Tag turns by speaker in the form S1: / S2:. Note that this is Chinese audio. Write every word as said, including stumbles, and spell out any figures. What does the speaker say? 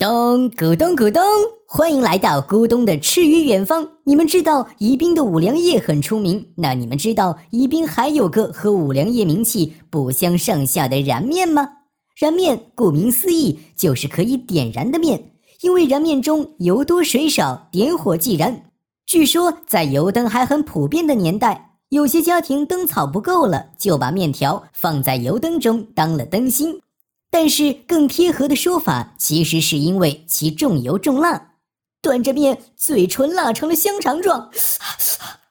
S1: 咚咕咚咕咚，欢迎来到咕咚的吃鱼远方。你们知道宜宾的五粮液很出名，那你们知道宜宾还有个和五粮液名气不相上下的燃面吗？燃面顾名思义就是可以点燃的面，因为燃面中油多水少，点火即燃。据说在油灯还很普遍的年代，有些家庭灯草不够了，就把面条放在油灯中当了灯芯。但是更贴合的说法，其实是因为其重油重辣，端着面嘴唇辣成了香肠状，